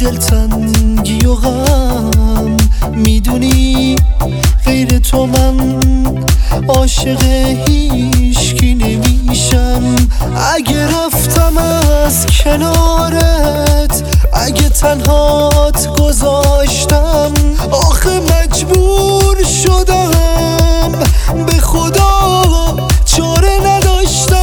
دلتنگی و غم، میدونی غیر تو من عاشق هیچکی نمیشم. اگه رفتم از کنارت، اگه تنهات گذاشتم، آخه مجبور شدم، به خدا چاره نداشتم.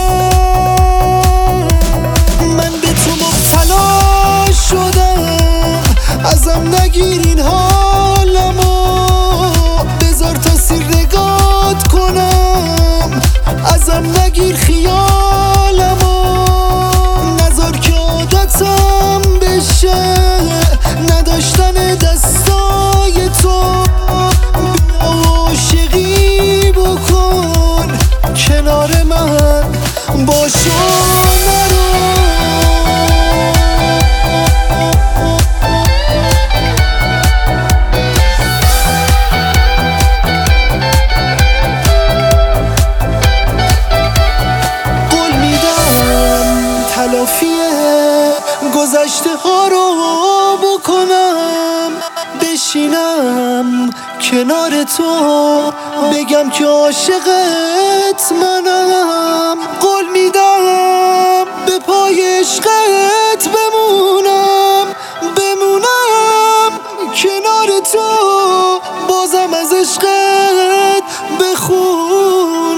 من به تو مبتلا شدم، ازم نگیر این حالمو، بذار تا سیر نگات کنم، ازم نگیر خیالمو، نذار که عادتم بشه نداشتن دستای تو. بیا عاشقی بکن کنار من، باشو نرو. تلافی گذشته ها رو بکنم، بشینم کنار تو، بگم که عاشقت منم. قول میدم به پای عشقت بمونم کنار تو، بازم از عشقت بخونم.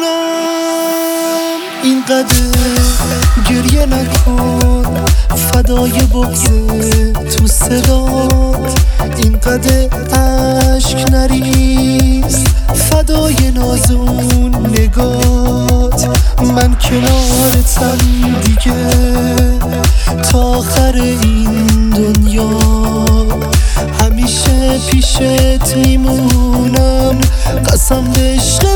اینقدر گریه نکن، فدای بغض تو صدات، اینقدر عشق نریز، فدای نازون نگات. من کنارتم دیگه تا آخر این دنیا، همیشه پیشت میمونم، قسم به عشق